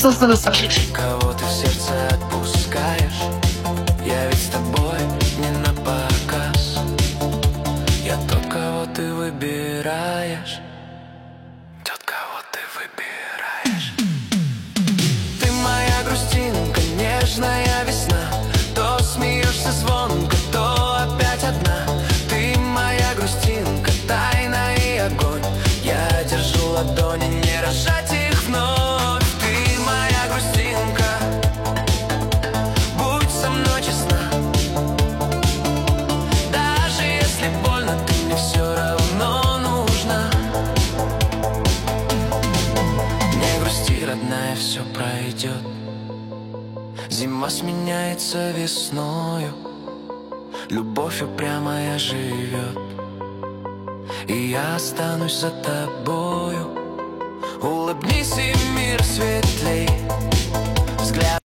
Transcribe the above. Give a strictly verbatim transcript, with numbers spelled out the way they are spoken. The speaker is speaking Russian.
Кого ты в сердце отпускаешь? Я ведь с тобой не на показ. Я тот, кого ты выбираешь. Тот, кого ты выбираешь. Ты моя грустинка, нежная весна. То смеешься звонко, то опять одна. Ты моя грустинка, тайна и огонь. Я держу ладони, не рожать их вновь. Ты моя грустинка, будь со мной честна. Даже если больно, ты мне все равно нужна. Не грусти, родная, все пройдет. Зима сменяется весною, любовь упрямая живет. И я останусь за тобою. Улыбнись, и мир светлей. Взгляд